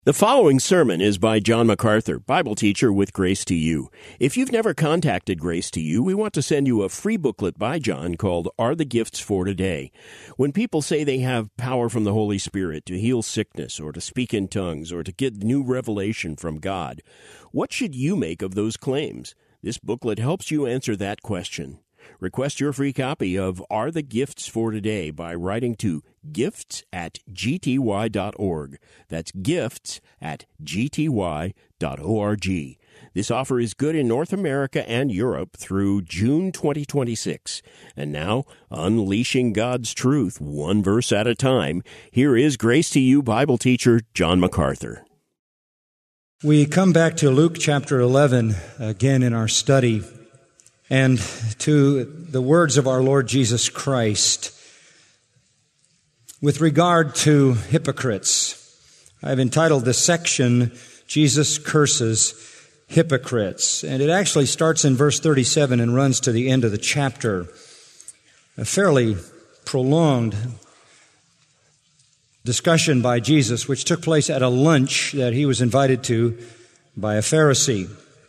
The following sermon is by John MacArthur, Bible teacher with Grace to You. If you've never contacted Grace to You, we want to send you a free booklet by John called Are the Gifts for Today? When people say they have power from the Holy Spirit to heal sickness or to speak in tongues or to get new revelation from God, what should you make of those claims? This booklet helps you answer that question. Request your free copy of Are the Gifts for Today by writing to gifts@gty.org. That's gifts@gty.org. This offer is good in North America and Europe through June 2026. And now, unleashing God's truth one verse at a time, here is Grace to You Bible teacher John MacArthur. We come back to Luke chapter 11 again in our study, and to the words of our Lord Jesus Christ with regard to hypocrites. I've entitled this section, Jesus Curses Hypocrites. And it actually starts in verse 37 and runs to the end of the chapter. A fairly prolonged discussion by Jesus, which took place at a lunch that he was invited to by a Pharisee.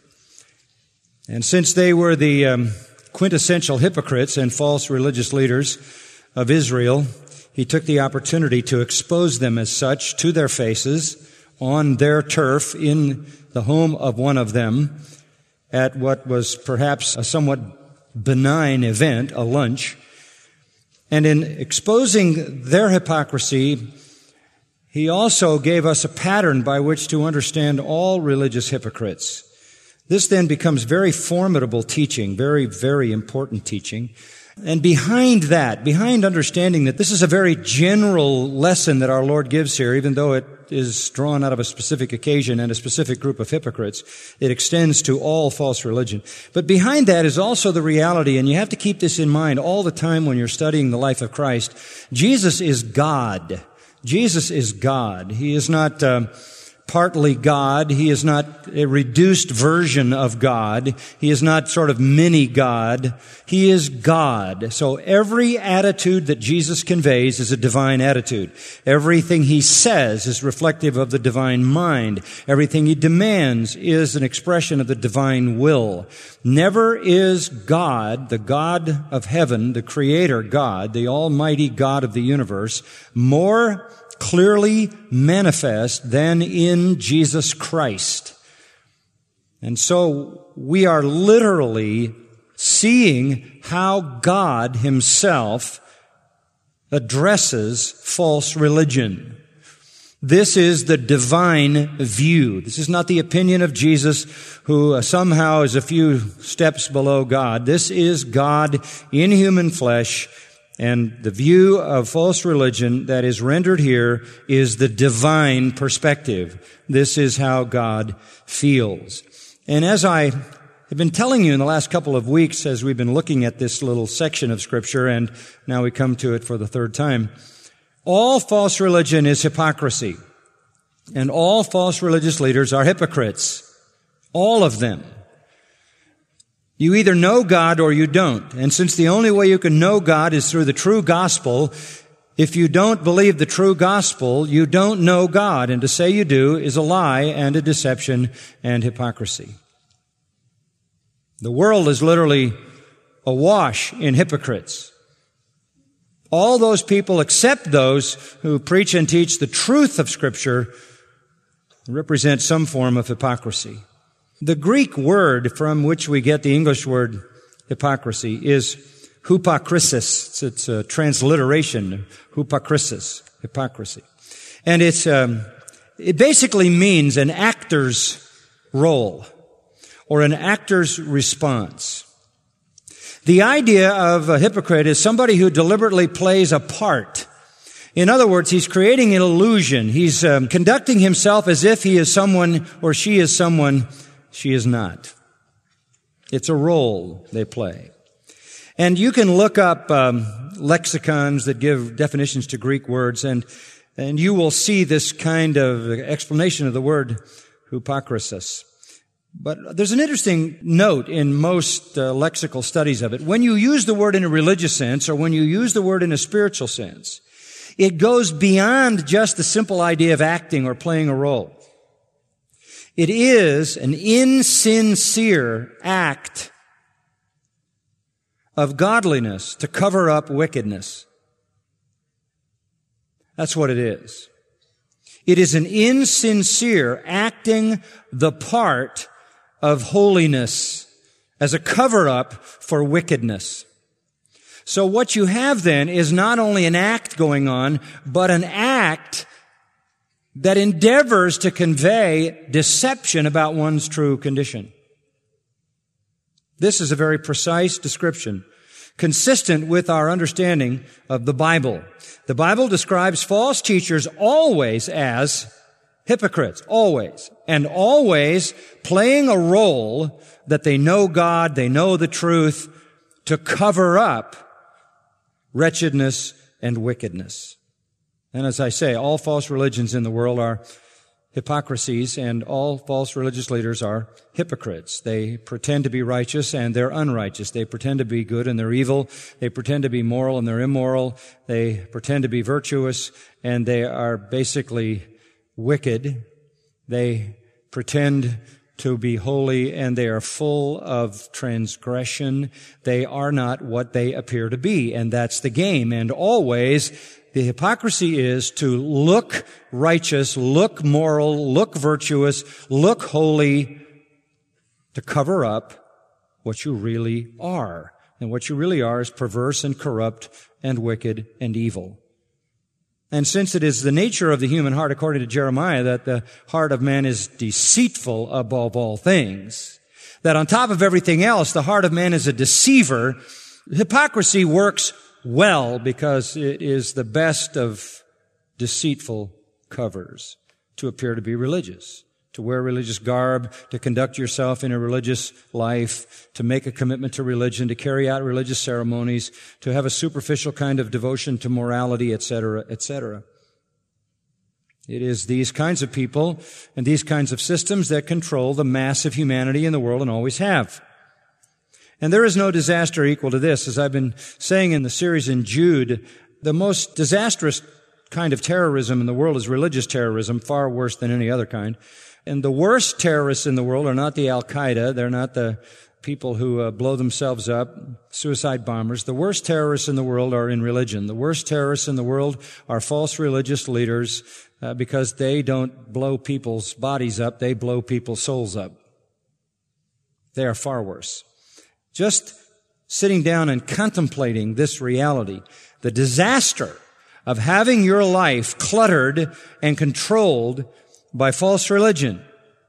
And since they were the quintessential hypocrites and false religious leaders of Israel, he took the opportunity to expose them as such to their faces on their turf in the home of one of them at what was perhaps a somewhat benign event, a lunch. And in exposing their hypocrisy, he also gave us a pattern by which to understand all religious hypocrites. This then becomes very formidable teaching, very, very important teaching. And behind that, behind understanding that this is a very general lesson that our Lord gives here, even though it is drawn out of a specific occasion and a specific group of hypocrites, it extends to all false religion. But behind that is also the reality, and you have to keep this in mind all the time when you're studying the life of Christ. Jesus is God. Jesus is God. He is not partly God. He is not a reduced version of God. He is not sort of mini-God. He is God. So every attitude that Jesus conveys is a divine attitude. Everything he says is reflective of the divine mind. Everything he demands is an expression of the divine will. Never is God, the God of heaven, the Creator God, the Almighty God of the universe, more clearly manifest than in Jesus Christ. And so we are literally seeing how God himself addresses false religion. This is the divine view. This is not the opinion of Jesus, who somehow is a few steps below God. This is God in human flesh. And the view of false religion that is rendered here is the divine perspective. This is how God feels. And as I have been telling you in the last couple of weeks, as we've been looking at this little section of Scripture, and now we come to it for the third time, all false religion is hypocrisy. And all false religious leaders are hypocrites. All of them. You either know God or you don't. And since the only way you can know God is through the true gospel, if you don't believe the true gospel, you don't know God. And to say you do is a lie and a deception and hypocrisy. The world is literally awash in hypocrites. All those people except those who preach and teach the truth of Scripture represent some form of hypocrisy. The Greek word from which we get the English word hypocrisy is hypokrisis. It's a transliteration, hypokrisis, hypocrisy. And it basically means an actor's role or an actor's response. The idea of a hypocrite is somebody who deliberately plays a part. In other words, he's creating an illusion. He's conducting himself as if he is someone or she is someone she is not. It's a role they play. And you can look up lexicons that give definitions to Greek words, and you will see this kind of explanation of the word hypokrisis. But there's an interesting note in most lexical studies of it. When you use the word in a religious sense, or when you use the word in a spiritual sense, it goes beyond just the simple idea of acting or playing a role. It is an insincere act of godliness to cover up wickedness. That's what it is. It is an insincere acting the part of holiness as a cover-up for wickedness. So what you have then is not only an act going on, but an act that endeavors to convey deception about one's true condition. This is a very precise description, consistent with our understanding of the Bible. The Bible describes false teachers always as hypocrites, always, and always playing a role that they know God, they know the truth, to cover up wretchedness and wickedness. And as I say, all false religions in the world are hypocrisies, and all false religious leaders are hypocrites. They pretend to be righteous and they're unrighteous. They pretend to be good and they're evil. They pretend to be moral and they're immoral. They pretend to be virtuous and they are basically wicked. They pretend to be holy and they are full of transgression. They are not what they appear to be, and that's the game. And always the hypocrisy is to look righteous, look moral, look virtuous, look holy, to cover up what you really are. And what you really are is perverse and corrupt and wicked and evil. And since it is the nature of the human heart, according to Jeremiah, that the heart of man is deceitful above all things, that on top of everything else, the heart of man is a deceiver, hypocrisy works well because it is the best of deceitful covers to appear to be religious, to wear religious garb, to conduct yourself in a religious life, to make a commitment to religion, to carry out religious ceremonies, to have a superficial kind of devotion to morality, etc., etc. It is these kinds of people and these kinds of systems that control the mass of humanity in the world and always have. And there is no disaster equal to this. As I've been saying in the series in Jude, the most disastrous kind of terrorism in the world is religious terrorism, far worse than any other kind. And the worst terrorists in the world are not the Al-Qaeda. They're not the people who blow themselves up, suicide bombers. The worst terrorists in the world are in religion. The worst terrorists in the world are false religious leaders because they don't blow people's bodies up. They blow people's souls up. They are far worse. Just sitting down and contemplating this reality, the disaster of having your life cluttered and controlled by false religion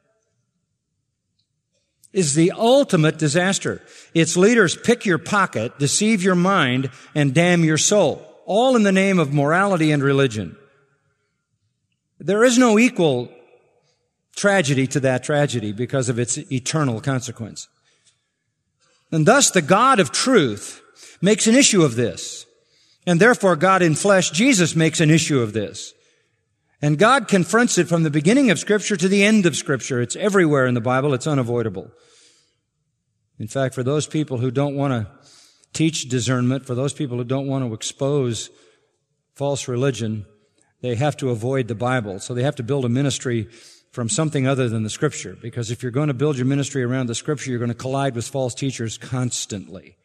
is the ultimate disaster. Its leaders pick your pocket, deceive your mind, and damn your soul, all in the name of morality and religion. There is no equal tragedy to that tragedy because of its eternal consequence. And thus the God of truth makes an issue of this. And therefore God in flesh, Jesus, makes an issue of this. And God confronts it from the beginning of Scripture to the end of Scripture. It's everywhere in the Bible. It's unavoidable. In fact, for those people who don't want to teach discernment, for those people who don't want to expose false religion, they have to avoid the Bible. So they have to build a ministry from something other than the Scripture. Because if you're going to build your ministry around the Scripture, you're going to collide with false teachers constantly.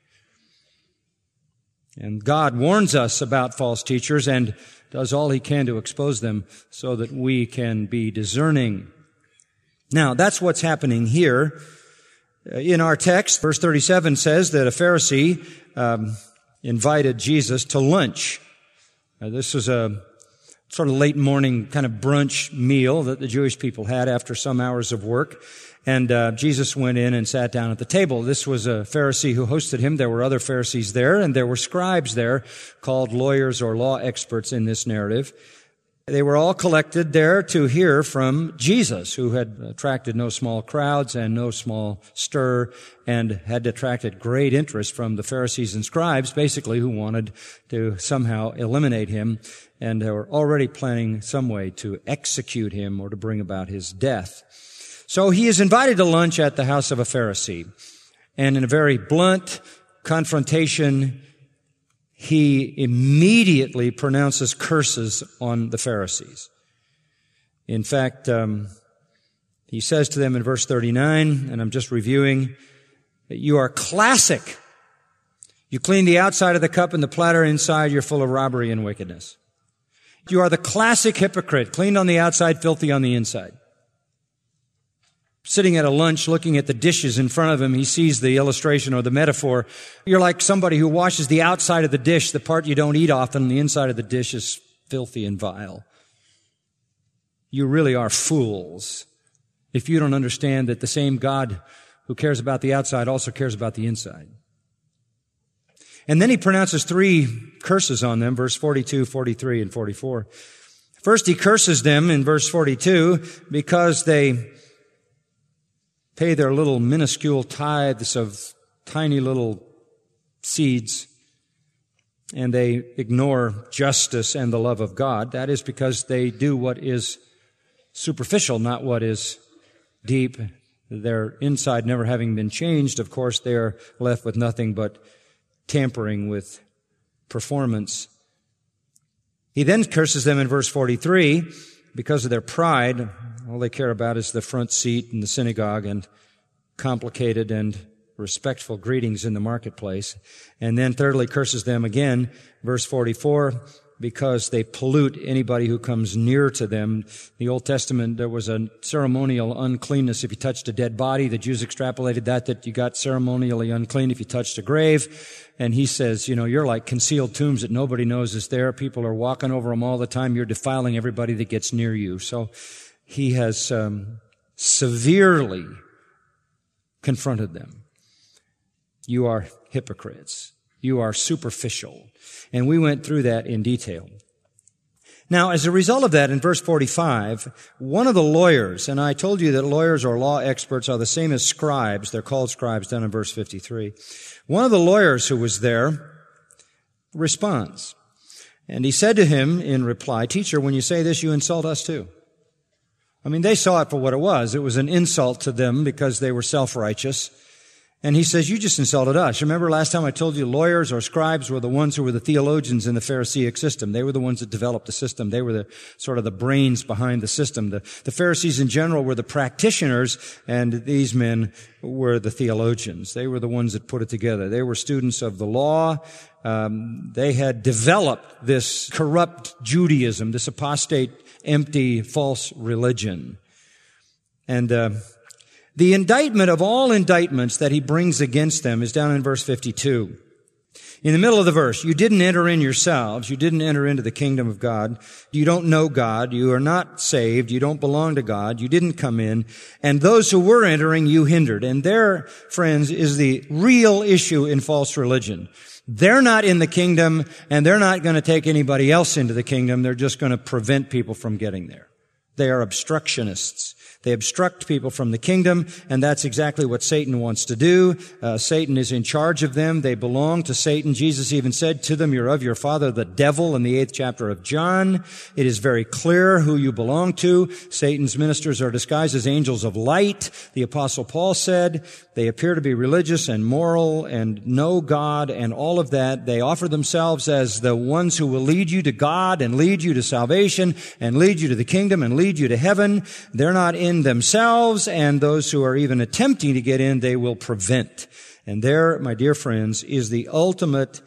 And God warns us about false teachers and does all He can to expose them so that we can be discerning. Now, that's what's happening here. In our text, verse 37 says that a Pharisee invited Jesus to lunch. This was a sort of late morning kind of brunch meal that the Jewish people had after some hours of work. And Jesus went in and sat down at the table. This was a Pharisee who hosted him. There were other Pharisees there, and there were scribes there, called lawyers or law experts in this narrative. They were all collected there to hear from Jesus, who had attracted no small crowds and no small stir, and had attracted great interest from the Pharisees and scribes, basically, who wanted to somehow eliminate him, and they were already planning some way to execute him or to bring about his death. So he is invited to lunch at the house of a Pharisee. And in a very blunt confrontation, he immediately pronounces curses on the Pharisees. In fact, He says to them in verse 39, and I'm just reviewing, that you are classic. You clean the outside of the cup and the platter, inside you're full of robbery and wickedness. You are the classic hypocrite, clean on the outside, filthy on the inside. Sitting at a lunch, looking at the dishes in front of him, he sees the illustration or the metaphor. You're like somebody who washes the outside of the dish, the part you don't eat often, the inside of the dish is filthy and vile. You really are fools if you don't understand that the same God who cares about the outside also cares about the inside. And then he pronounces 3 curses on them, verse 42, 43, and 44. First, he curses them in verse 42 because they pay their little minuscule tithes of tiny little seeds, and they ignore justice and the love of God. That is because they do what is superficial, not what is deep. Their inside never having been changed, of course, they are left with nothing but tampering with performance. He then curses them in verse 43 because of their pride. All they care about is the front seat in the synagogue and complicated and respectful greetings in the marketplace. And then thirdly, curses them again, verse 44, because they pollute anybody who comes near to them. In the Old Testament, there was a ceremonial uncleanness if you touched a dead body. The Jews extrapolated that you got ceremonially unclean if you touched a grave. And he says, you're like concealed tombs that nobody knows is there. People are walking over them all the time. You're defiling everybody that gets near you. So he has severely confronted them. You are hypocrites. You are superficial. And we went through that in detail. Now, as a result of that, in verse 45, one of the lawyers, and I told you that lawyers or law experts are the same as scribes. They're called scribes down in verse 53. One of the lawyers who was there responds. And he said to him in reply, "Teacher, when you say this, you insult us too." I mean, they saw it for what it was. It was an insult to them because they were self-righteous. And he says, you just insulted us. Remember last time I told you lawyers or scribes were the ones who were the theologians in the Pharisaic system. They were the ones that developed the system. They were the sort of the brains behind the system. The Pharisees in general were the practitioners, and these men were the theologians. They were the ones that put it together. They were students of the law. They had developed this corrupt Judaism, this apostate, empty, false religion. And the indictment of all indictments that he brings against them is down in verse 52. In the middle of the verse, you didn't enter in yourselves. You didn't enter into the kingdom of God. You don't know God. You are not saved. You don't belong to God. You didn't come in. And those who were entering, you hindered. And there, friends, is the real issue in false religion. They're not in the kingdom, and they're not going to take anybody else into the kingdom. They're just going to prevent people from getting there. They are obstructionists. They obstruct people from the kingdom, and that's exactly what Satan wants to do. Satan is in charge of them. They belong to Satan. Jesus even said to them, you're of your father, the devil, in the 8th chapter of John. It is very clear who you belong to. Satan's ministers are disguised as angels of light. The Apostle Paul said they appear to be religious and moral and know God and all of that. They offer themselves as the ones who will lead you to God and lead you to salvation and lead you to the kingdom and lead you to heaven. They're not in themselves, and those who are even attempting to get in, they will prevent. And there, my dear friends, is the ultimate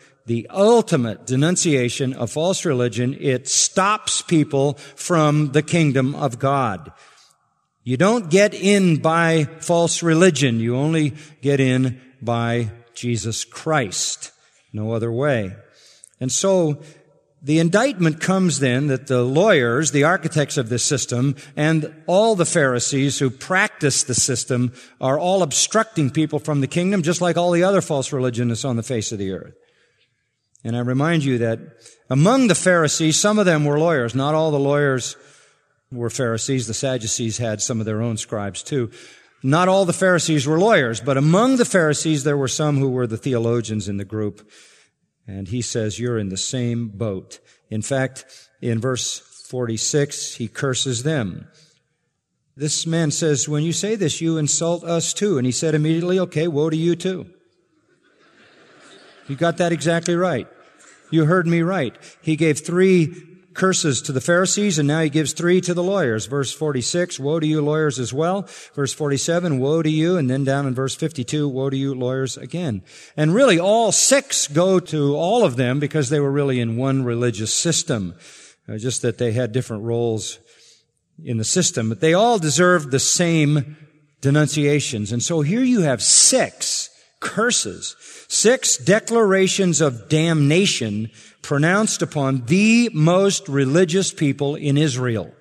denunciation of false religion. It stops people from the kingdom of God. You don't get in by false religion. You only get in by Jesus Christ. No other way. And so, the indictment comes then that the lawyers, the architects of this system, and all the Pharisees who practice the system are all obstructing people from the kingdom, just like all the other false religionists on the face of the earth. And I remind you that among the Pharisees, some of them were lawyers. Not all the lawyers were Pharisees. The Sadducees had some of their own scribes too. Not all the Pharisees were lawyers, but among the Pharisees there were some who were the theologians in the group. And he says, you're in the same boat. In fact, in verse 46, he curses them. This man says, when you say this, you insult us too. And he said immediately, okay, woe to you too. You got that exactly right. You heard me right. He gave 3 curses to the Pharisees, and now he gives 3 to the lawyers. Verse 46, woe to you lawyers as well. Verse 47, woe to you. And then down in verse 52, woe to you lawyers again. And really all 6 go to all of them because they were really in one religious system. Just that they had different roles in the system. But they all deserved the same denunciations. And so here you have 6 curses, 6 declarations of damnation pronounced upon the most religious people in Israel.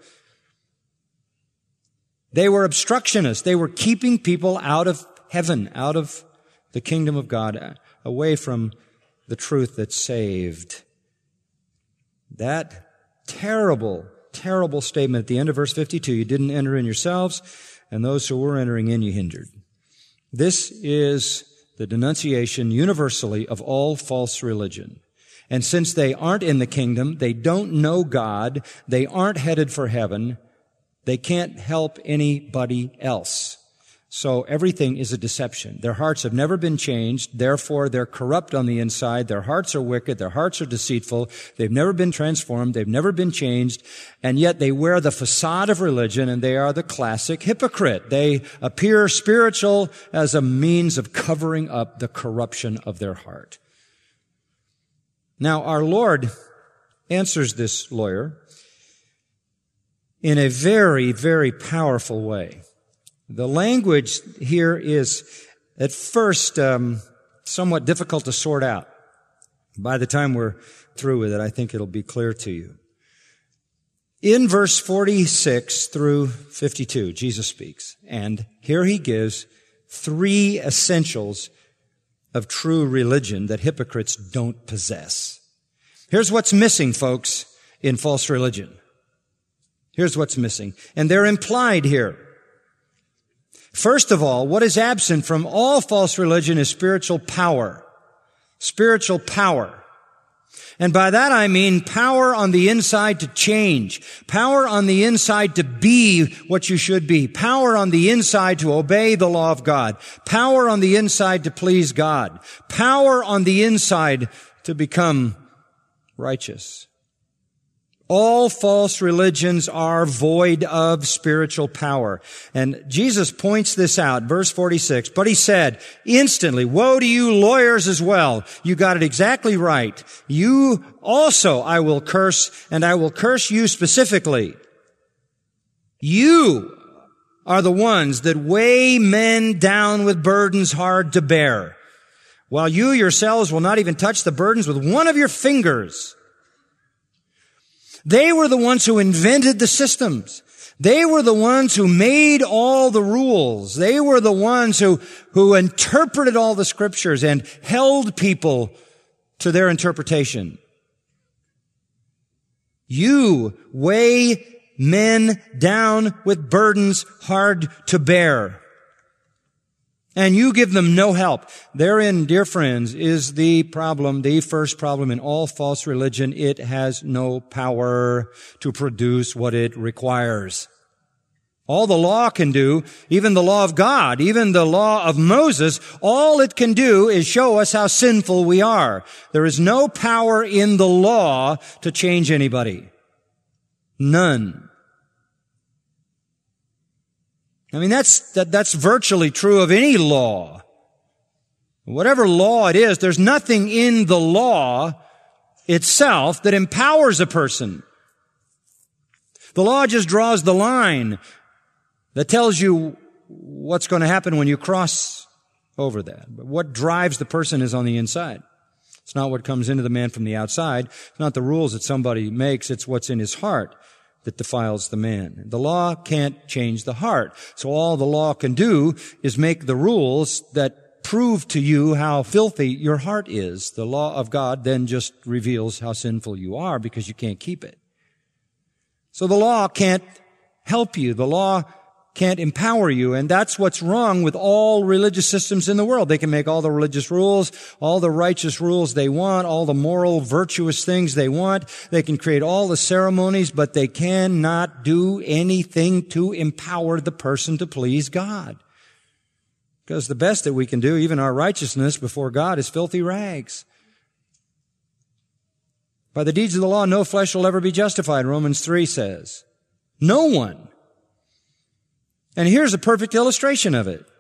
They were obstructionists. They were keeping people out of heaven, out of the kingdom of God, away from the truth that saved. That terrible, terrible statement at the end of verse 52, you didn't enter in yourselves, and those who were entering in you hindered. This is the denunciation universally of all false religion. And since they aren't in the kingdom, they don't know God, they aren't headed for heaven, they can't help anybody else. So everything is a deception. Their hearts have never been changed, therefore they're corrupt on the inside, their hearts are wicked, their hearts are deceitful, they've never been transformed, they've never been changed, and yet they wear the facade of religion and they are the classic hypocrite. They appear spiritual as a means of covering up the corruption of their heart. Now our Lord answers this lawyer in a very, very powerful way. The language here is, at first, somewhat difficult to sort out. By the time we're through with it, I think it'll be clear to you. In verse 46 through 52, Jesus speaks, and here he gives 3 essentials of true religion that hypocrites don't possess. Here's what's missing, folks, in false religion. Here's what's missing. And they're implied here. First of all, what is absent from all false religion is spiritual power. Spiritual power. And by that I mean power on the inside to change. Power on the inside to be what you should be. Power on the inside to obey the law of God. Power on the inside to please God. Power on the inside to become righteous. All false religions are void of spiritual power. And Jesus points this out, verse 46. But he said, instantly, woe to you lawyers as well. You got it exactly right. You also I will curse, and I will curse you specifically. You are the ones that weigh men down with burdens hard to bear, while you yourselves will not even touch the burdens with one of your fingers. They were the ones who invented the systems. They were the ones who made all the rules. They were the ones who interpreted all the scriptures and held people to their interpretation. You weigh men down with burdens hard to bear, and you give them no help. Therein, dear friends, is the problem, the first problem in all false religion. It has no power to produce what it requires. All the law can do, even the law of God, even the law of Moses, all it can do is show us how sinful we are. There is no power in the law to change anybody. None. I mean, that's virtually true of any law. Whatever law it is, there's nothing in the law itself that empowers a person. The law just draws the line that tells you what's going to happen when you cross over that. But what drives the person is on the inside. It's not what comes into the man from the outside. It's not the rules that somebody makes. It's what's in his heart that defiles the man. The law can't change the heart. So all the law can do is make the rules that prove to you how filthy your heart is. The law of God then just reveals how sinful you are because you can't keep it. So the law can't help you. The law can't empower you. And that's what's wrong with all religious systems in the world. They can make all the religious rules, all the righteous rules they want, all the moral, virtuous things they want. They can create all the ceremonies, but they cannot do anything to empower the person to please God. Because the best that we can do, even our righteousness before God, is filthy rags. By the deeds of the law, no flesh will ever be justified, Romans 3 says. No one. And here's a perfect illustration of it.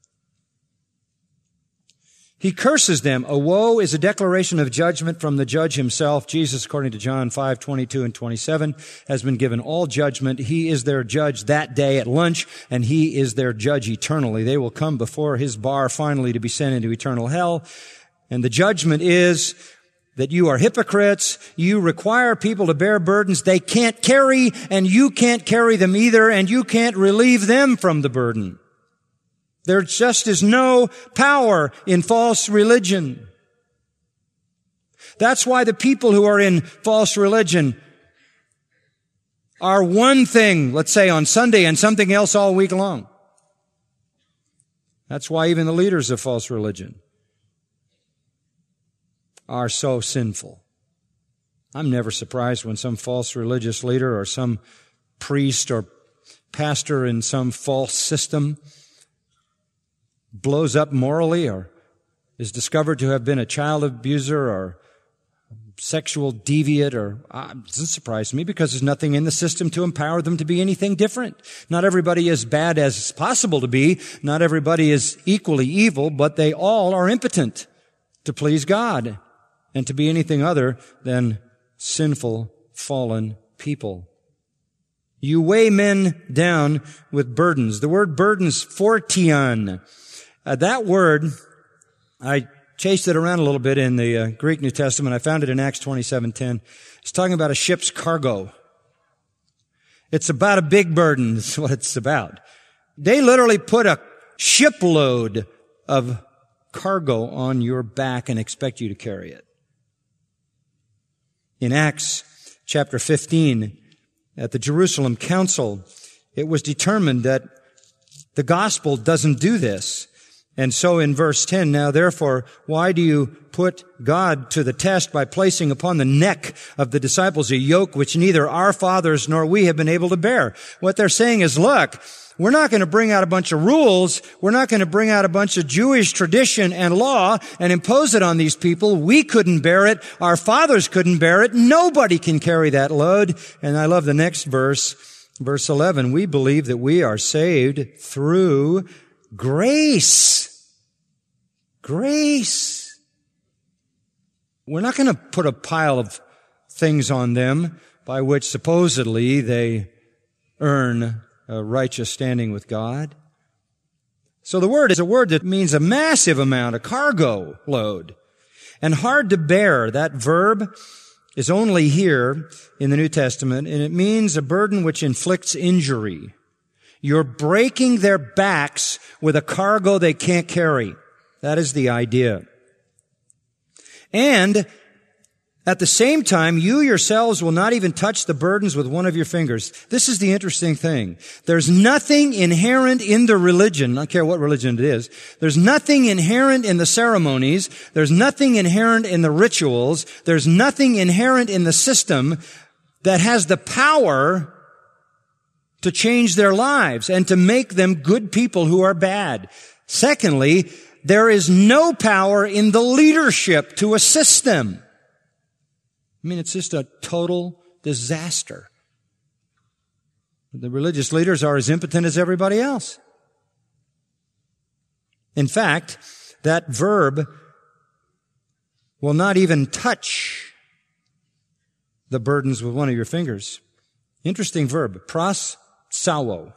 He curses them. A woe is a declaration of judgment from the judge himself. Jesus, according to John 5:22 and 27, has been given all judgment. He is their judge that day at lunch, and he is their judge eternally. They will come before his bar finally to be sent into eternal hell. And the judgment is that you are hypocrites. You require people to bear burdens they can't carry, and you can't carry them either, and you can't relieve them from the burden. There just is no power in false religion. That's why the people who are in false religion are one thing, let's say on Sunday, and something else all week long. That's why even the leaders of false religion are so sinful. I'm never surprised when some false religious leader or some priest or pastor in some false system blows up morally or is discovered to have been a child abuser or sexual deviant, or it doesn't surprise me because there's nothing in the system to empower them to be anything different. Not everybody is bad as possible to be. Not everybody is equally evil, but they all are impotent to please God and to be anything other than sinful, fallen people. You weigh men down with burdens. The word burdens, phortion. That word, I chased it around a little bit in the Greek New Testament. I found it in Acts 27:10. It's talking about a ship's cargo. It's about a big burden. That's what it's about. They literally put a shipload of cargo on your back and expect you to carry it. In Acts chapter 15, at the Jerusalem Council, it was determined that the gospel doesn't do this. And so in verse 10, now therefore, why do you put God to the test by placing upon the neck of the disciples a yoke which neither our fathers nor we have been able to bear? What they're saying is, look, we're not going to bring out a bunch of rules. We're not going to bring out a bunch of Jewish tradition and law and impose it on these people. We couldn't bear it. Our fathers couldn't bear it. Nobody can carry that load. And I love the next verse, verse 11. We believe that we are saved through grace. Grace. We're not going to put a pile of things on them by which supposedly they earn a righteous standing with God. So the word is a word that means a massive amount, a cargo load. And hard to bear, that verb is only here in the New Testament, and it means a burden which inflicts injury. You're breaking their backs with a cargo they can't carry. That is the idea. And at the same time, you yourselves will not even touch the burdens with one of your fingers. This is the interesting thing. There's nothing inherent in the religion, I don't care what religion it is. There's nothing inherent in the ceremonies. There's nothing inherent in the rituals. There's nothing inherent in the system that has the power to change their lives and to make them good people who are bad. Secondly, there is no power in the leadership to assist them. I mean, it's just a total disaster. The religious leaders are as impotent as everybody else. In fact, that verb will not even touch the burdens with one of your fingers. Interesting verb, prosauo.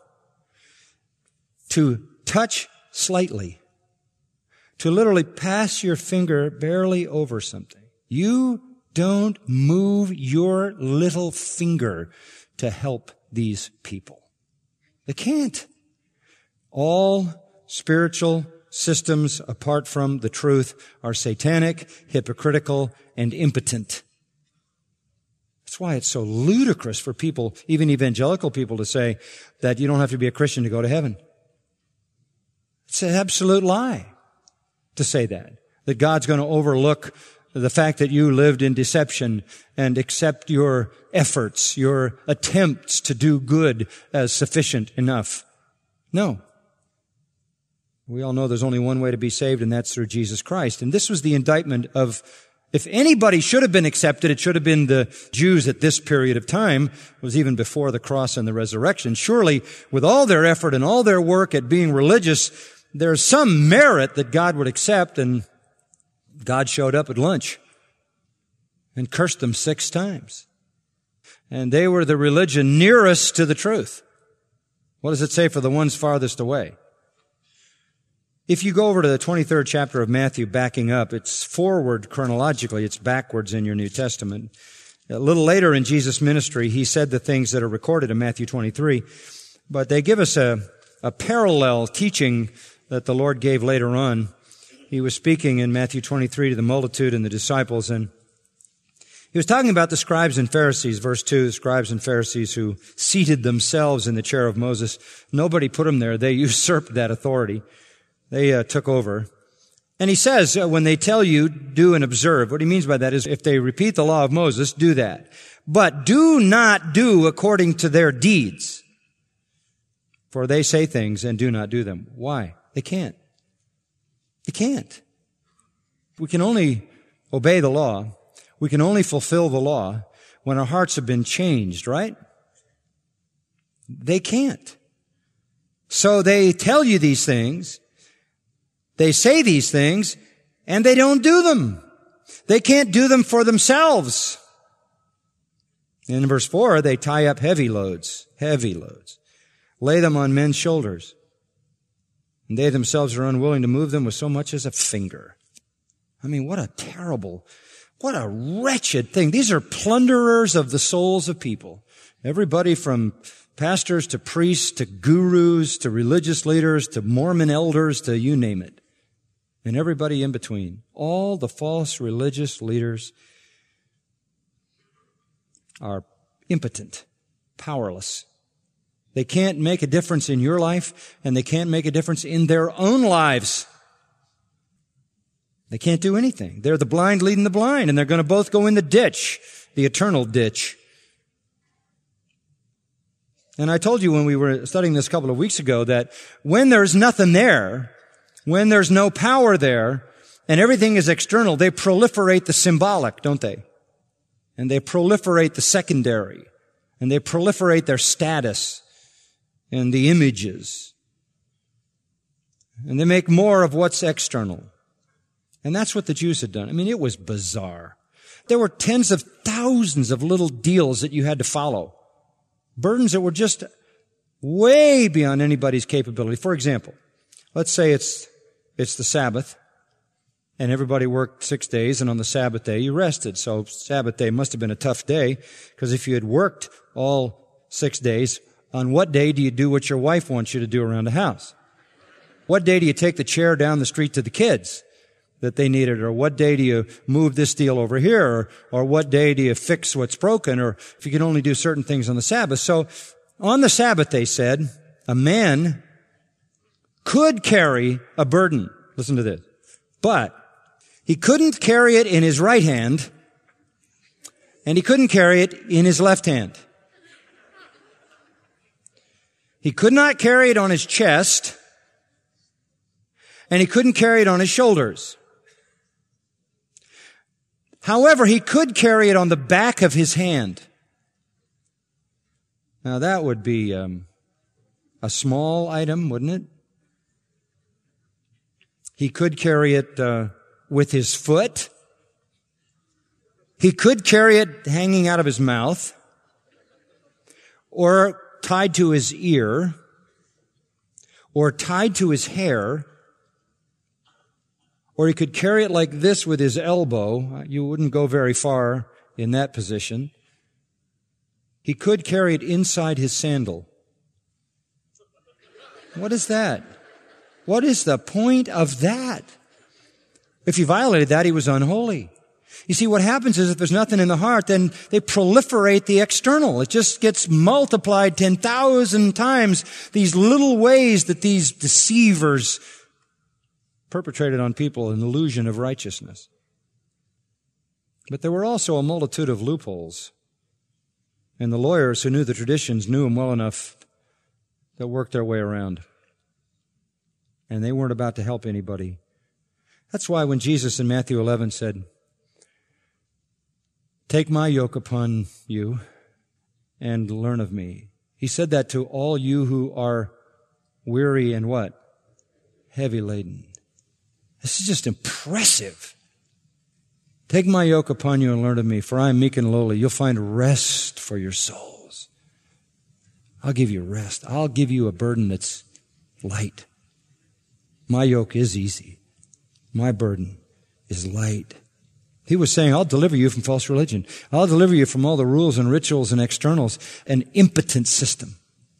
To touch slightly. To literally pass your finger barely over something. You don't move your little finger to help these people. They can't. All spiritual systems apart from the truth are satanic, hypocritical, and impotent. That's why it's so ludicrous for people, even evangelical people, to say that you don't have to be a Christian to go to heaven. It's an absolute lie to say that God's going to overlook the fact that you lived in deception and accept your efforts, your attempts to do good as sufficient enough. No. We all know there's only one way to be saved, and that's through Jesus Christ. And this was the indictment of If anybody should have been accepted, it should have been the Jews at this period of time. It was even before the cross and the resurrection. Surely, with all their effort and all their work at being religious, there's some merit that God would accept, and God showed up at lunch and cursed them 6 times. And they were the religion nearest to the truth. What does it say for the ones farthest away? If you go over to the 23rd chapter of Matthew, backing up, it's forward chronologically, it's backwards in your New Testament. A little later in Jesus' ministry, he said the things that are recorded in Matthew 23, but they give us a parallel teaching that the Lord gave later on. He was speaking in Matthew 23 to the multitude and the disciples, and he was talking about the scribes and Pharisees, verse 2, the scribes and Pharisees who seated themselves in the chair of Moses. Nobody put them there. They usurped that authority. They took over. And he says, when they tell you, do and observe, what he means by that is if they repeat the law of Moses, do that. But do not do according to their deeds. For they say things and do not do them. Why? They can't. They can't. We can only obey the law. We can only fulfill the law when our hearts have been changed, right? They can't. So they tell you these things. They say these things, and they don't do them. They can't do them for themselves. In verse 4, they tie up heavy loads, lay them on men's shoulders, and they themselves are unwilling to move them with so much as a finger. I mean, what a wretched thing. These are plunderers of the souls of people. Everybody from pastors to priests to gurus to religious leaders to Mormon elders to you name it. And everybody in between. All the false religious leaders are impotent, powerless. They can't make a difference in your life, and they can't make a difference in their own lives. They can't do anything. They're the blind leading the blind, and they're going to both go in the ditch, the eternal ditch. And I told you when we were studying this a couple of weeks ago that when there's nothing there, when there's no power there, and everything is external, they proliferate the symbolic, don't they? And they proliferate the secondary, and they proliferate their status and the images. And they make more of what's external. And that's what the Jews had done. I mean, it was bizarre. There were tens of thousands of little deals that you had to follow. Burdens that were just way beyond anybody's capability. For example, let's say it's the Sabbath, and everybody worked 6 days, and on the Sabbath day you rested. So Sabbath day must have been a tough day, because if you had worked all 6 days, on what day do you do what your wife wants you to do around the house? What day do you take the chair down the street to the kids that they needed? Or what day do you move this deal over here? Or what day do you fix what's broken? Or if you can only do certain things on the Sabbath. So on the Sabbath, they said, a man could carry a burden. Listen to this. But he couldn't carry it in his right hand, and he couldn't carry it in his left hand. He could not carry it on his chest, and he couldn't carry it on his shoulders. However, he could carry it on the back of his hand. Now that would be a small item, wouldn't it? He could carry it with his foot. He could carry it hanging out of his mouth, or tied to his ear, or tied to his hair, or he could carry it like this with his elbow. You wouldn't go very far in that position. He could carry it inside his sandal. What is that? What is the point of that? If he violated that, he was unholy. You see, what happens is if there's nothing in the heart, then they proliferate the external. It just gets multiplied 10,000 times, these little ways that these deceivers perpetrated on people an illusion of righteousness. But there were also a multitude of loopholes. And the lawyers who knew the traditions knew them well enough that worked their way around. And they weren't about to help anybody. That's why when Jesus in Matthew 11 said, Take my yoke upon you and learn of me. He said that to all you who are weary and what? Heavy laden. This is just impressive. Take my yoke upon you and learn of me, for I am meek and lowly. You'll find rest for your souls. I'll give you rest. I'll give you a burden that's light. My yoke is easy. My burden is light. He was saying, I'll deliver you from false religion. I'll deliver you from all the rules and rituals and externals, an impotent system.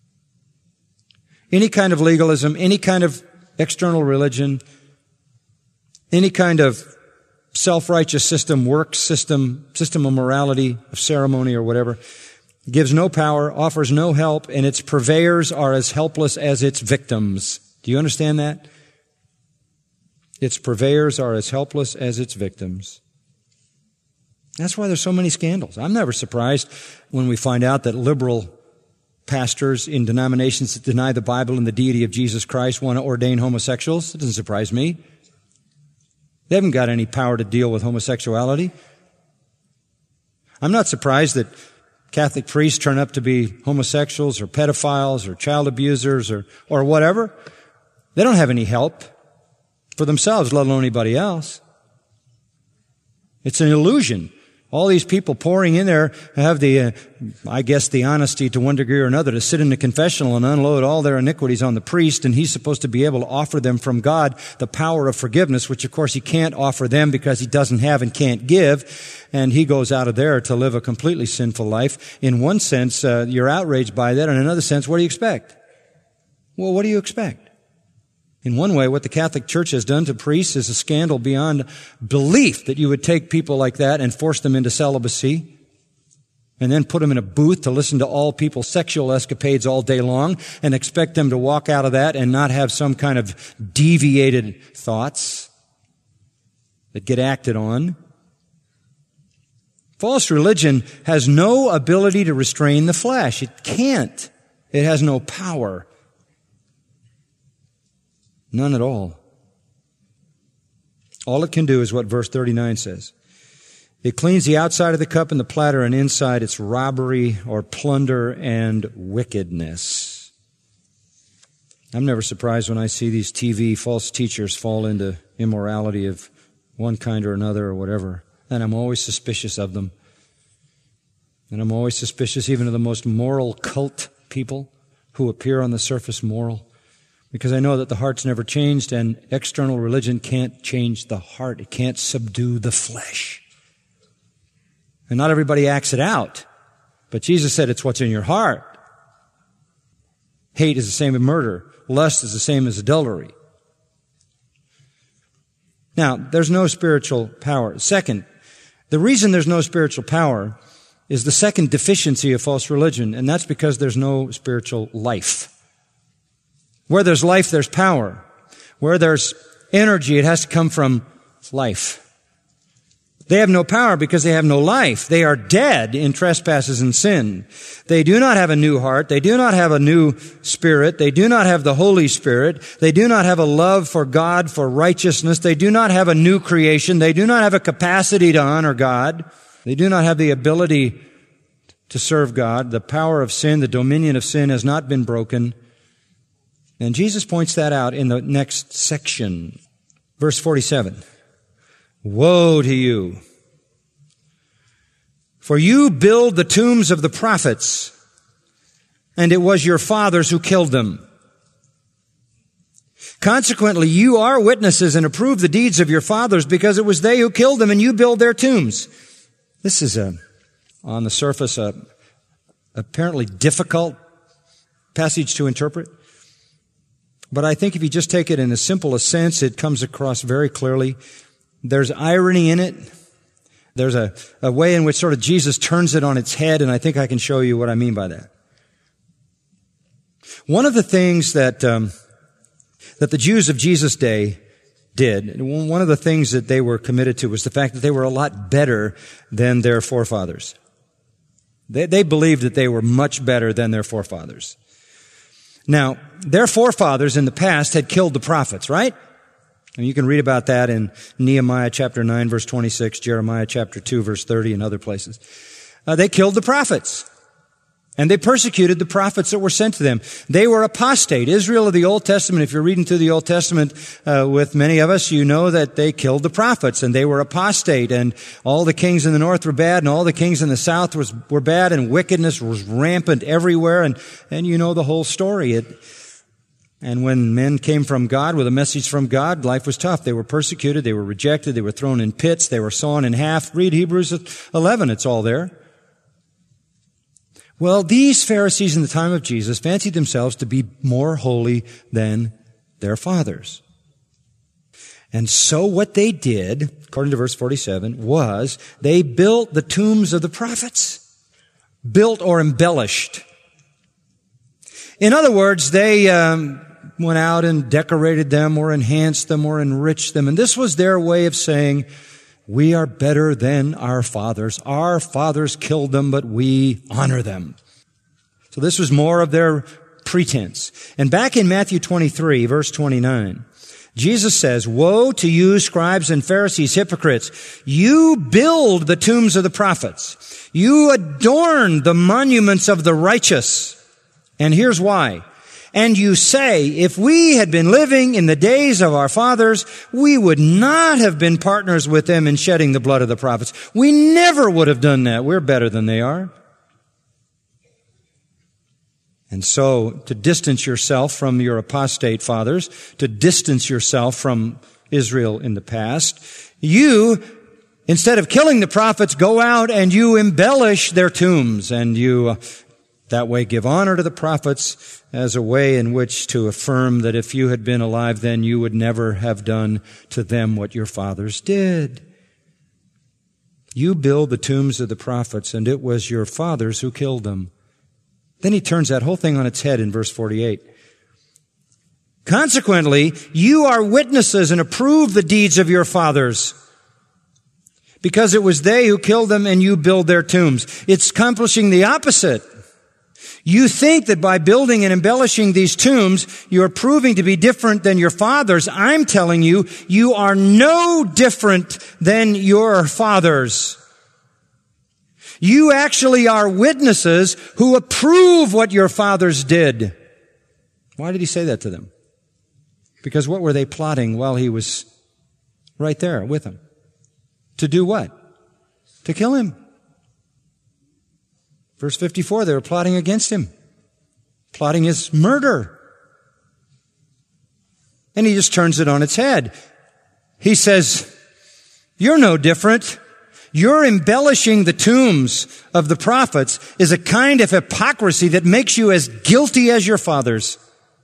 Any kind of legalism, any kind of external religion, any kind of self-righteous system, work system of morality, of ceremony or whatever, gives no power, offers no help, and its purveyors are as helpless as its victims. Do you understand that? Its purveyors are as helpless as its victims. That's why there's so many scandals. I'm never surprised when we find out that liberal pastors in denominations that deny the Bible and the deity of Jesus Christ want to ordain homosexuals. It doesn't surprise me. They haven't got any power to deal with homosexuality. I'm not surprised that Catholic priests turn up to be homosexuals or pedophiles or child abusers or whatever. They don't have any help for themselves, let alone anybody else. It's an illusion. All these people pouring in there have the honesty to one degree or another to sit in the confessional and unload all their iniquities on the priest, and he's supposed to be able to offer them from God the power of forgiveness, which of course he can't offer them because he doesn't have and can't give, and he goes out of there to live a completely sinful life. In one sense, you're outraged by that. In another sense, what do you expect? Well, what do you expect? In one way, what the Catholic Church has done to priests is a scandal beyond belief, that you would take people like that and force them into celibacy and then put them in a booth to listen to all people's sexual escapades all day long and expect them to walk out of that and not have some kind of deviated thoughts that get acted on. False religion has no ability to restrain the flesh. It can't. It has no power. None at all. All it can do is what verse 39 says. It cleans the outside of the cup and the platter, and inside it's robbery or plunder and wickedness. I'm never surprised when I see these TV false teachers fall into immorality of one kind or another or whatever. And I'm always suspicious of them. And I'm always suspicious even of the most moral cult people who appear on the surface moral. Because I know that the heart's never changed, and external religion can't change the heart. It can't subdue the flesh. And not everybody acts it out. But Jesus said it's what's in your heart. Hate is the same as murder. Lust is the same as adultery. Now, there's no spiritual power. Second, the reason there's no spiritual power is the second deficiency of false religion, and that's because there's no spiritual life. Where there's life, there's power. Where there's energy, it has to come from life. They have no power because they have no life. They are dead in trespasses and sin. They do not have a new heart. They do not have a new spirit. They do not have the Holy Spirit. They do not have a love for God, for righteousness. They do not have a new creation. They do not have a capacity to honor God. They do not have the ability to serve God. The power of sin, the dominion of sin has not been broken. And Jesus points that out in the next section. Verse 47. Woe to you! For you build the tombs of the prophets, and it was your fathers who killed them. Consequently, you are witnesses and approve the deeds of your fathers, because it was they who killed them, and you build their tombs. This is on the surface, apparently difficult passage to interpret. But I think if you just take it in a simple sense, it comes across very clearly. There's irony in it. There's a way in which sort of Jesus turns it on its head, and I think I can show you what I mean by that. One of the things that the Jews of Jesus' day did, one of the things that they were committed to was the fact that they were a lot better than their forefathers. They believed that they were much better than their forefathers. Now, their forefathers in the past had killed the prophets, right? And you can read about that in Nehemiah chapter 9, verse 26, Jeremiah chapter 2, verse 30, and other places. They killed the prophets. And they persecuted the prophets that were sent to them. They were apostate. Israel of the Old Testament, if you're reading through the Old Testament with many of us, you know that they killed the prophets and they were apostate. And all the kings in the north were bad and all the kings in the south were bad, and wickedness was rampant everywhere. And you know the whole story. And when men came from God with a message from God, life was tough. They were persecuted. They were rejected. They were thrown in pits. They were sawn in half. Read Hebrews 11. It's all there. Well, these Pharisees in the time of Jesus fancied themselves to be more holy than their fathers. And so what they did, according to verse 47, was they built the tombs of the prophets. Built or embellished. In other words, they went out and decorated them or enhanced them or enriched them. And this was their way of saying, we are better than our fathers. Our fathers killed them, but we honor them. So this was more of their pretense. And back in Matthew 23, verse 29, Jesus says, woe to you, scribes and Pharisees, hypocrites! You build the tombs of the prophets. You adorn the monuments of the righteous. And here's why. And you say, if we had been living in the days of our fathers, we would not have been partners with them in shedding the blood of the prophets. We never would have done that. We're better than they are. And so, to distance yourself from your apostate fathers, to distance yourself from Israel in the past, you, instead of killing the prophets, go out and you embellish their tombs, and you that way give honor to the prophets as a way in which to affirm that if you had been alive then, you would never have done to them what your fathers did. You build the tombs of the prophets, and it was your fathers who killed them. Then he turns that whole thing on its head in verse 48. Consequently, you are witnesses and approve the deeds of your fathers, because it was they who killed them and you build their tombs. It's accomplishing the opposite. You think that by building and embellishing these tombs, you're proving to be different than your fathers. I'm telling you, you are no different than your fathers. You actually are witnesses who approve what your fathers did. Why did he say that to them? Because what were they plotting while he was right there with them? To do what? To kill him. Verse 54, they were plotting against him. Plotting his murder. And he just turns it on its head. He says, you're no different. Your embellishing the tombs of the prophets is a kind of hypocrisy that makes you as guilty as your fathers.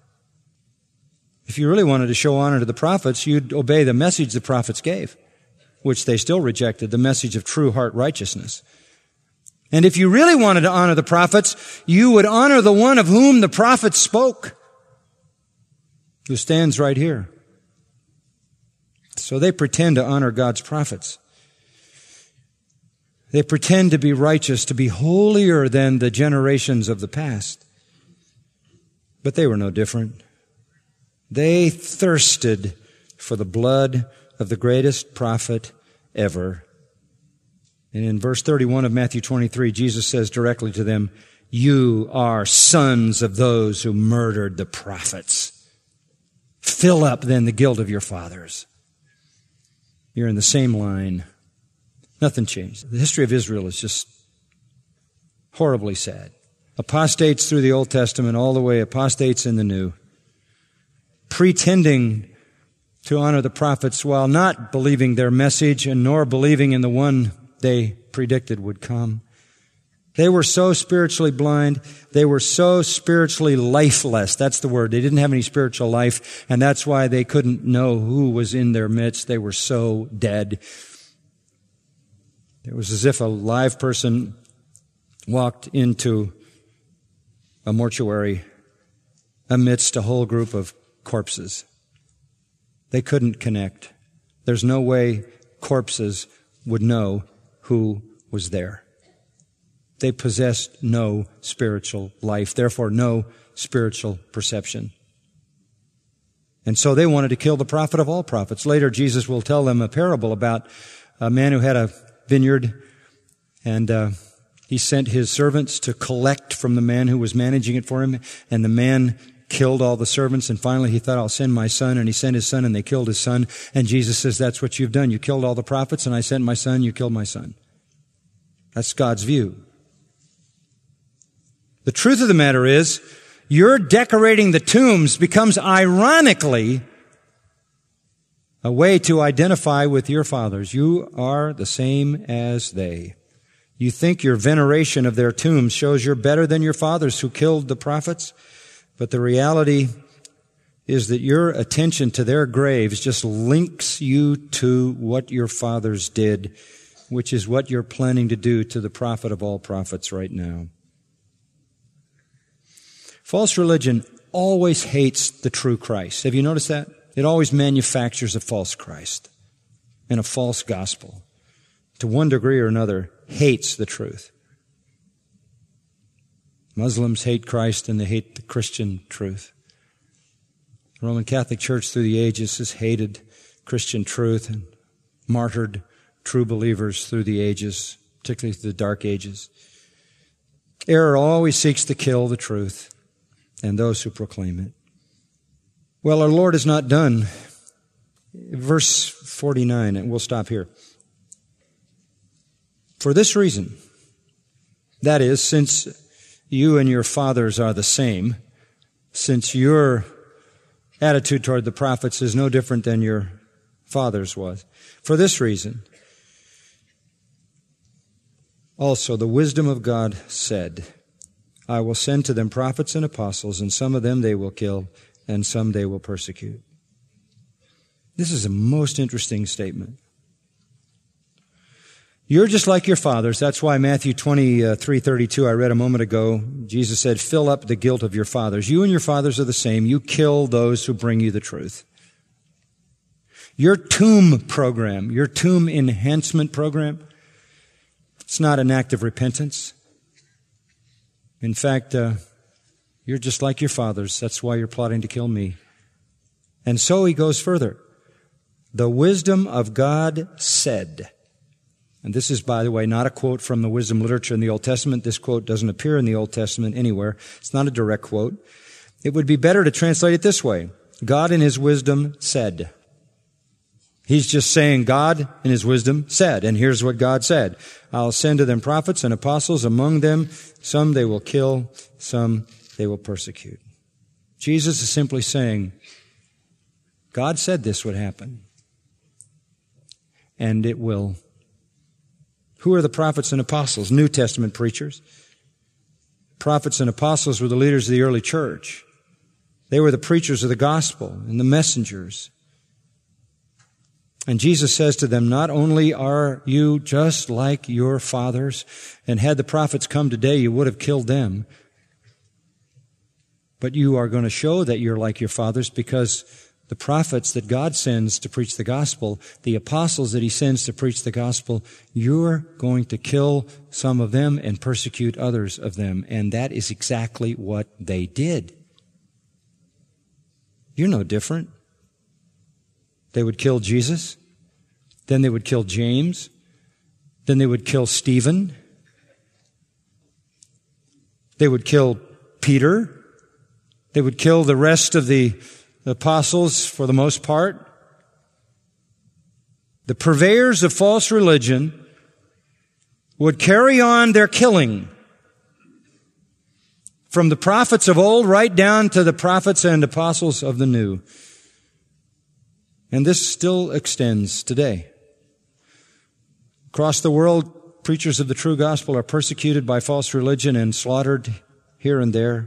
If you really wanted to show honor to the prophets, you'd obey the message the prophets gave, which they still rejected, the message of true heart righteousness. And if you really wanted to honor the prophets, you would honor the one of whom the prophets spoke, who stands right here. So they pretend to honor God's prophets. They pretend to be righteous, to be holier than the generations of the past. But they were no different. They thirsted for the blood of the greatest prophet ever. And in verse 31 of Matthew 23, Jesus says directly to them, you are sons of those who murdered the prophets. Fill up then the guilt of your fathers. You're in the same line. Nothing changed. The history of Israel is just horribly sad. Apostates through the Old Testament, all the way apostates in the New. Pretending to honor the prophets while not believing their message and nor believing in the one they predicted would come. They were so spiritually blind. They were so spiritually lifeless. That's the word. They didn't have any spiritual life, and that's why they couldn't know who was in their midst. They were so dead. It was as if a live person walked into a mortuary amidst a whole group of corpses. They couldn't connect. There's no way corpses would know who was there. They possessed no spiritual life, therefore no spiritual perception. And so they wanted to kill the prophet of all prophets. Later, Jesus will tell them a parable about a man who had a vineyard, and he sent his servants to collect from the man who was managing it for him, and the man killed all the servants, and finally he thought, I'll send my son, and he sent his son, and they killed his son. And Jesus says, that's what you've done. You killed all the prophets, and I sent my son, you killed my son. That's God's view. The truth of the matter is, your decorating the tombs becomes ironically a way to identify with your fathers. You are the same as they. You think your veneration of their tombs shows you're better than your fathers who killed the prophets, but the reality is that your attention to their graves just links you to what your fathers did, which is what you're planning to do to the prophet of all prophets right now. False religion always hates the true Christ. Have you noticed that? It always manufactures a false Christ and a false gospel. To one degree or another, hates the truth. Muslims hate Christ and they hate the Christian truth. The Roman Catholic Church through the ages has hated Christian truth and martyred true believers through the ages, particularly through the Dark Ages. Error always seeks to kill the truth and those who proclaim it. Well, our Lord is not done. Verse 49, and we'll stop here. For this reason, that is, since you and your fathers are the same, since your attitude toward the prophets is no different than your fathers was, for this reason, also the wisdom of God said, I will send to them prophets and apostles, and some of them they will kill, and some they will persecute. This is a most interesting statement. You're just like your fathers. That's why Matthew 23:32 I read a moment ago, Jesus said, fill up the guilt of your fathers. You and your fathers are the same. You kill those who bring you the truth. Your tomb program, your tomb enhancement program, it's not an act of repentance. In fact, you're just like your fathers. That's why you're plotting to kill me. And so he goes further. The wisdom of God said, and this is, by the way, not a quote from the wisdom literature in the Old Testament. This quote doesn't appear in the Old Testament anywhere. It's not a direct quote. It would be better to translate it this way. God in his wisdom said. He's just saying God in his wisdom said. And here's what God said. I'll send to them prophets and apostles. Among them, some they will kill, some they will persecute. Jesus is simply saying, God said this would happen. And it will. Who are the prophets and apostles? New Testament preachers. Prophets and apostles were the leaders of the early church. They were the preachers of the gospel and the messengers. And Jesus says to them, not only are you just like your fathers, and had the prophets come today, you would have killed them, but you are going to show that you're like your fathers because the prophets that God sends to preach the gospel, the apostles that he sends to preach the gospel, you're going to kill some of them and persecute others of them. And that is exactly what they did. You're no different. They would kill Jesus. Then they would kill James. Then they would kill Stephen. They would kill Peter. They would kill the rest of the apostles for the most part. The purveyors of false religion would carry on their killing from the prophets of old right down to the prophets and apostles of the new. And this still extends today. Across the world, preachers of the true gospel are persecuted by false religion and slaughtered here and there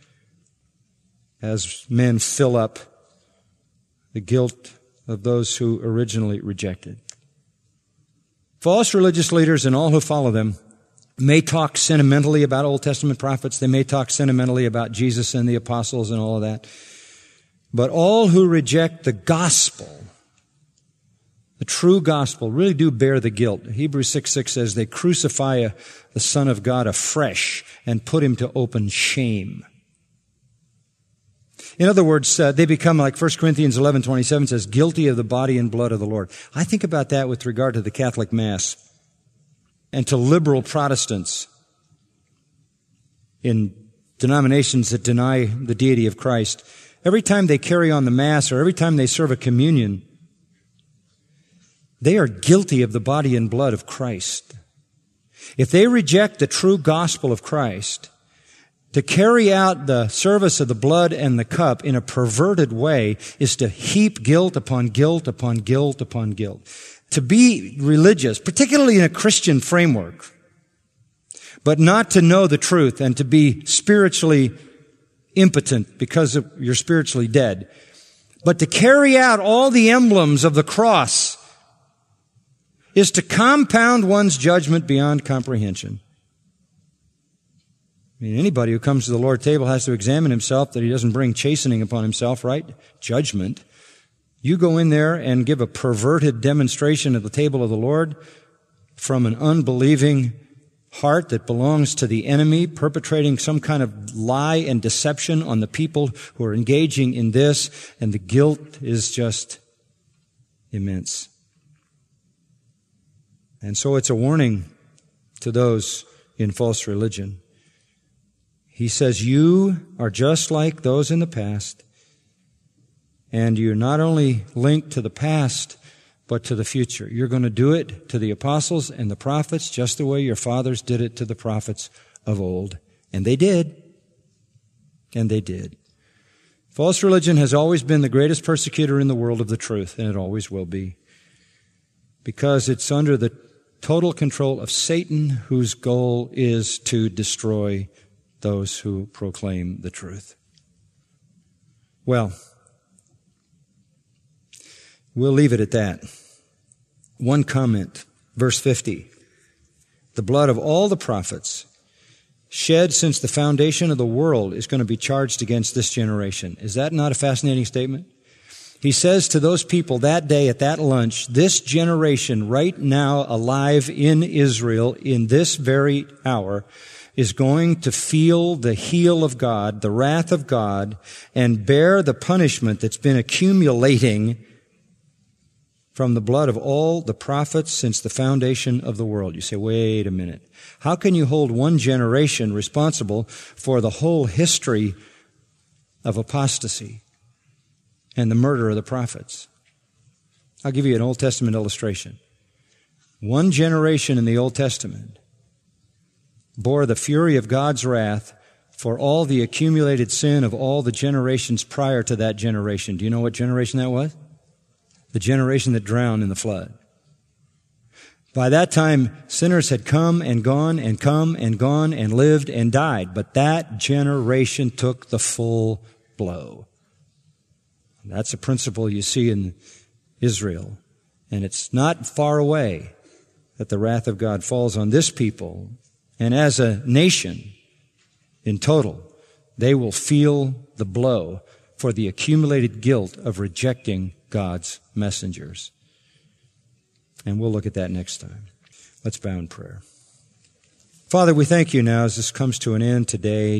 as men fill up the guilt of those who originally rejected. False religious leaders and all who follow them may talk sentimentally about Old Testament prophets. They may talk sentimentally about Jesus and the apostles and all of that. But all who reject the gospel, the true gospel, really do bear the guilt. Hebrews 6:6 says they crucify the Son of God afresh and put him to open shame. In other words, they become, like 1 Corinthians 11:27 says, guilty of the body and blood of the Lord. I think about that with regard to the Catholic Mass and to liberal Protestants in denominations that deny the deity of Christ. Every time they carry on the Mass or every time they serve a communion, they are guilty of the body and blood of Christ. If they reject the true gospel of Christ, to carry out the service of the blood and the cup in a perverted way is to heap guilt upon guilt upon guilt upon guilt. To be religious, particularly in a Christian framework, but not to know the truth and to be spiritually impotent because you're spiritually dead, but to carry out all the emblems of the cross is to compound one's judgment beyond comprehension. I mean, anybody who comes to the Lord's table has to examine himself that he doesn't bring chastening upon himself, right? Judgment. You go in there and give a perverted demonstration at the table of the Lord from an unbelieving heart that belongs to the enemy, perpetrating some kind of lie and deception on the people who are engaging in this, and the guilt is just immense. And so it's a warning to those in false religion. He says, you are just like those in the past, and you're not only linked to the past, but to the future. You're going to do it to the apostles and the prophets just the way your fathers did it to the prophets of old. And they did. And they did. False religion has always been the greatest persecutor in the world of the truth, and it always will be, because it's under the total control of Satan, whose goal is to destroy those who proclaim the truth. Well, we'll leave it at that. One comment, verse 50. The blood of all the prophets shed since the foundation of the world is going to be charged against this generation. Is that not a fascinating statement? He says to those people that day at that lunch, this generation right now alive in Israel in this very hour is going to feel the heel of God, the wrath of God, and bear the punishment that's been accumulating from the blood of all the prophets since the foundation of the world. You say, wait a minute. How can you hold one generation responsible for the whole history of apostasy and the murder of the prophets? I'll give you an Old Testament illustration. One generation in the Old Testament bore the fury of God's wrath for all the accumulated sin of all the generations prior to that generation. Do you know what generation that was? The generation that drowned in the flood. By that time, sinners had come and gone and come and gone and lived and died, but that generation took the full blow. That's a principle you see in Israel, and it's not far away that the wrath of God falls on this people. And as a nation, in total, they will feel the blow for the accumulated guilt of rejecting God's messengers. And we'll look at that next time. Let's bow in prayer. Father, we thank you now as this comes to an end today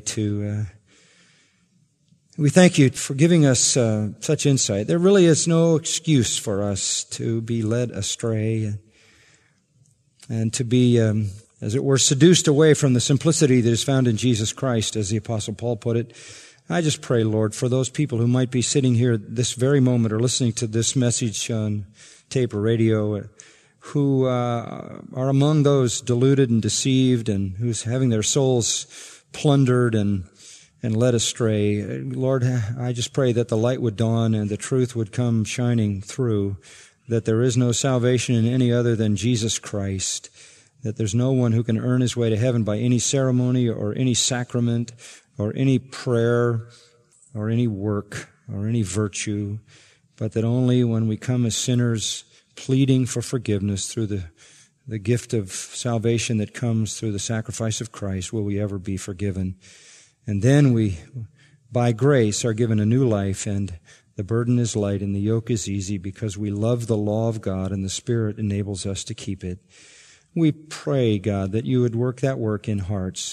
we thank you for giving us such insight. There really is no excuse for us to be led astray and to be as it were, seduced away from the simplicity that is found in Jesus Christ, as the Apostle Paul put it. I just pray, Lord, for those people who might be sitting here this very moment or listening to this message on tape or radio, who are among those deluded and deceived and who's having their souls plundered and led astray. Lord, I just pray that the light would dawn and the truth would come shining through, that there is no salvation in any other than Jesus Christ, that there's no one who can earn his way to heaven by any ceremony or any sacrament or any prayer or any work or any virtue, but that only when we come as sinners pleading for forgiveness through the gift of salvation that comes through the sacrifice of Christ will we ever be forgiven. And then we, by grace, are given a new life, and the burden is light and the yoke is easy because we love the law of God and the Spirit enables us to keep it. We pray, God, that you would work that work in hearts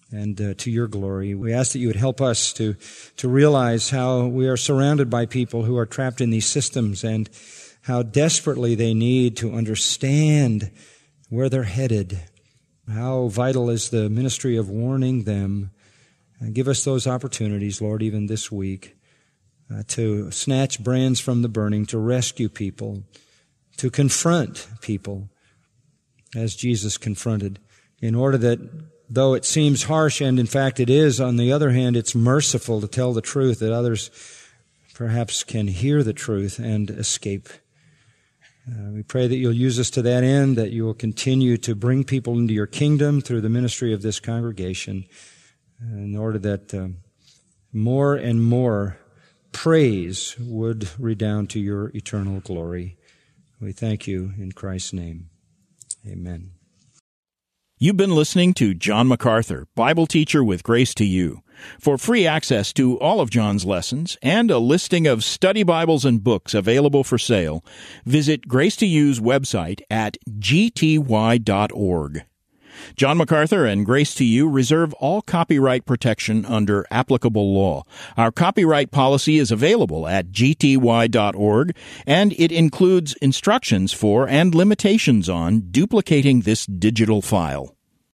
and to your glory. We ask that you would help us to realize how we are surrounded by people who are trapped in these systems and how desperately they need to understand where they're headed. How vital is the ministry of warning them. Give us those opportunities, Lord, even this week, to snatch brands from the burning, to rescue people, to confront people as Jesus confronted, in order that though it seems harsh, and in fact it is, on the other hand, it's merciful to tell the truth, that others perhaps can hear the truth and escape. We pray that you'll use us to that end, that you will continue to bring people into your kingdom through the ministry of this congregation, in order that more and more praise would redound to your eternal glory. We thank you in Christ's name. Amen. You've been listening to John MacArthur, Bible teacher with Grace to You. For free access to all of John's lessons and a listing of study Bibles and books available for sale, visit Grace to You's website at gty.org. John MacArthur and Grace to You reserve all copyright protection under applicable law. Our copyright policy is available at gty.org, and it includes instructions for and limitations on duplicating this digital file.